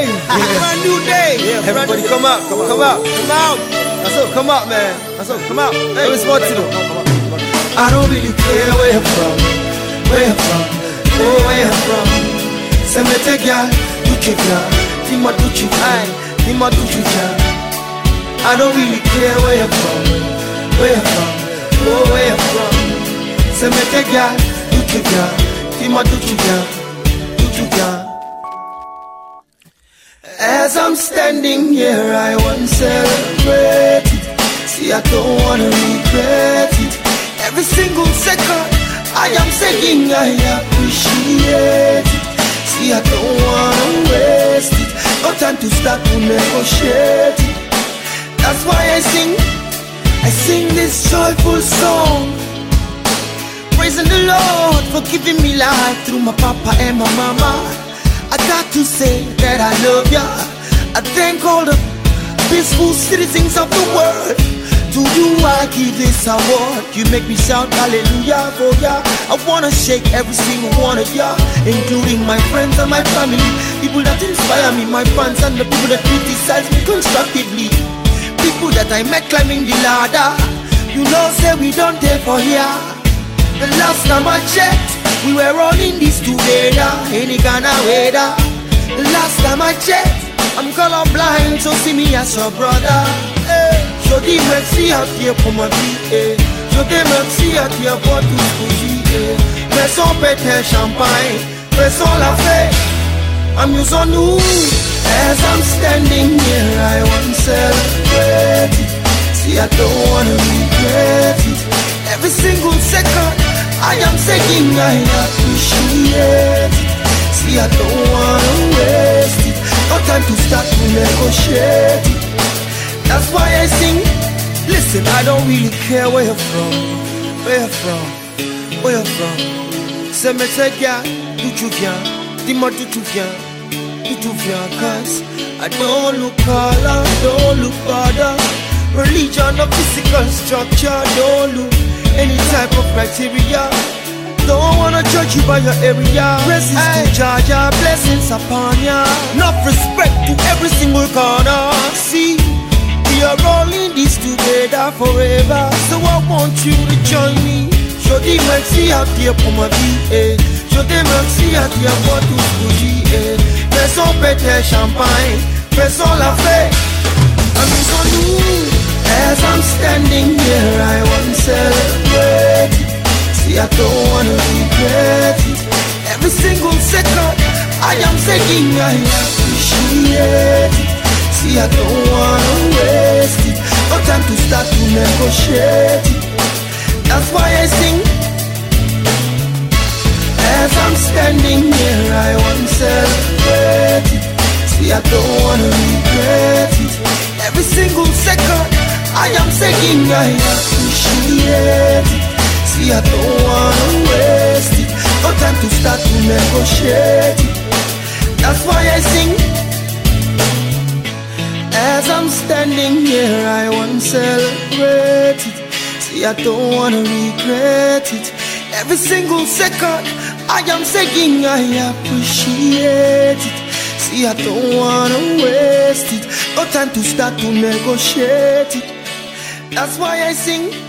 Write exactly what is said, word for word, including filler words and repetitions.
day. Yeah. Brand new day. Yeah, everybody come out, come, come out, come out. That's all, come out, man. That's all, come out. Hey, it's what to do. I don't really care where you're from, where you're from, oh where you're from. Say me take ya, do you ya, di ma do you ya, di ma do you ya. I don't really care where you're from, where you're from, oh where you're from. Say me take ya, do you ya, di ma do you ya, do you ya. As I'm standing here, I want to celebrate it. See, I don't wanna regret it. Every single second, I am saying I appreciate it. See, I don't wanna waste it. No time to start to negotiate it. That's why I sing, I sing this joyful song, praising the Lord for giving me life through my papa and my mama. I got to say that I love ya. I thank all the peaceful citizens of the world. To you I give this award. You make me shout hallelujah for ya. I wanna shake every single one of ya, including my friends and my family, people that inspire me, my fans and the people that criticize me constructively, people that I met climbing the ladder. You know say we don't take for here. The last time I checked, we were all in this together, any kind of weather. The last time I checked, I'm colorblind, so see me as your brother. Hey, je dis merci à Dieu pour ma vie. Hey, je dis merci à Dieu pour tout ce que j'ai. Faisons péter champagne, faisons la fête, amusons-nous. As I'm standing here, I want to celebrate it. See, I don't wanna regret it. Every single second, I am saying I appreciate it. See, I don't wanna waste it. No time to start to negotiate it. That's why I sing. Listen, I don't really care where you're from, where you're from, where you're from. C'est me take ya, d'où tu viens, dis-moi d'où tu viens, d'où tu viens. Cause I don't look color, don't look border, religion or physical structure, don't look any type of criteria. Don't wanna judge you by your area. Praises to Jaja, blessings upon ya. Enough respect to every single corner. See, we are all in this together forever. So I want you to join me. Je dis merci à Dieu pour ma vie. Eh. Je dis merci à Dieu pour tout ce que j'ai. Faisons péter champagne, faisons la fête, amusons-nous. As I'm standing here, I want to celebrate it. See, I don't wanna regret it. Every single second, I am saying I appreciate it. See, I don't wanna waste it. No time to start to negotiate it. That's why I sing. As I'm standing here, I want to celebrate it. See, I don't wanna regret it. Every single second, I am saying I appreciate it. See, I don't wanna waste it. No time to start to negotiate it. That's why I sing. As I'm standing here, I want to celebrate it. See, I don't wanna regret it. Every single second, I am saying I appreciate it. See, I don't wanna waste it. No time to start to negotiate it. That's why I sing.